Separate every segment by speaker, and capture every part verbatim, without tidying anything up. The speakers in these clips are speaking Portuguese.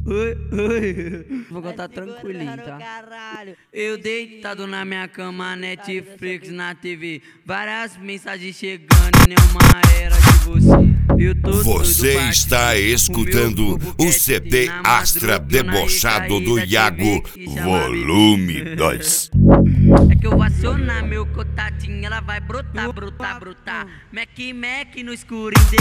Speaker 1: Oi, oi. Vou contar tranquilinho, tá? Eu deitado na minha cama, Netflix na T V, várias mensagens chegando e nenhuma era de você. Eu tô
Speaker 2: Você está escutando o C D Astra Debochado do Iago, volume dois.
Speaker 1: É que eu vou acionar meu contatinho, ela vai brotar, brotar, brotar. Mac, Mac no escuro e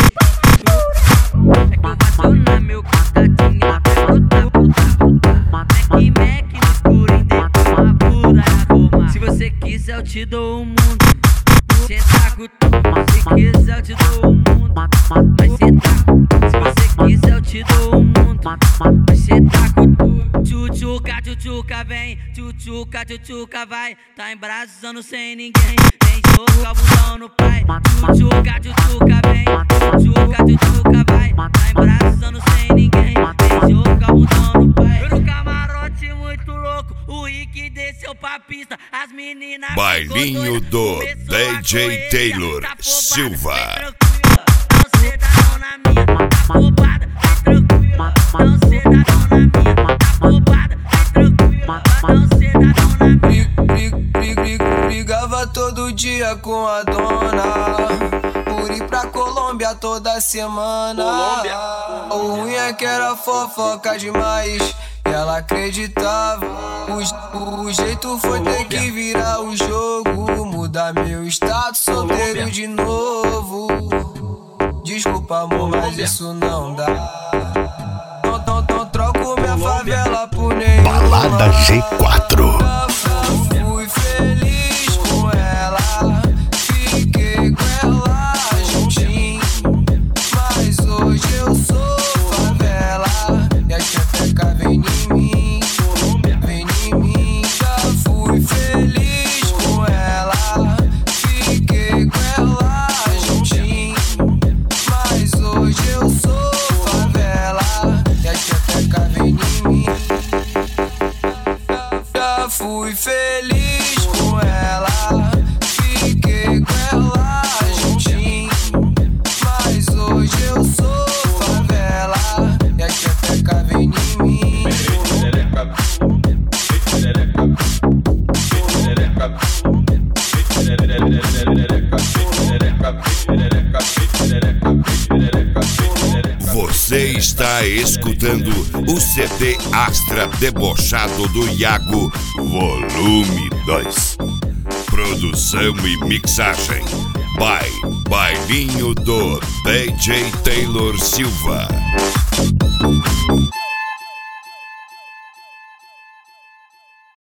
Speaker 1: depois. É que eu vou acionar meu contatinho, ela vai brotar, brotar, brotar. Mac, Mac no escuro e depois uma pura arruma. Se você quiser eu te dou o mundo, senta com tudo. Se quiser eu te dou o mundo, vai sentar. Se você quiser eu te dou o mundo, vai sentar com tudo. Tchutchuca, tchutchuca vem, tchutchuca, tchutchuca vai. Tá embraçando sem ninguém, vem jogar o bundão no pai. Tchutchuca, tchutchuca vem, tchutchuca, tchutchuca vai. Tá embraçando sem ninguém, vem jogar o bundão no pai. Eu no camarote muito louco, o Rick desceu pra pista. As meninas
Speaker 2: Bailinho do D J Taylor Silva.
Speaker 1: Não ceda não na minha, tá roubada, vem tranquila. Não ceda não na minha, tá roubada, vem tranquila. Não ceda não na minha.
Speaker 3: Brig, brig, brig, brigava todo dia com a dona, por ir pra Colômbia toda semana. Colômbia. O ruim é que era fofoca demais, e ela acreditava. O, o jeito foi ter que virar o jogo, mudar meu status solteiro de novo. Desculpa amor, mas isso não dá. Não, não, não troco minha favela por nenhuma.
Speaker 2: Balada G quatro.
Speaker 3: Fui feliz com ela, fiquei com ela juntinho, mas hoje eu sou favela e a xepeca vem em mim, vem em mim. Já fui feliz com ela, fiquei com ela juntinho, mas hoje eu sou favela e a xepeca vem em mim. Já fui feliz com ela, fiquei com ela juntinho, mas hoje eu sou favela e a xepeca vem em mim.
Speaker 2: Você está escutando o C D Astra Debochado do Iago, volume dois. Produção e mixagem by Bailinho do D J Taylor Silva.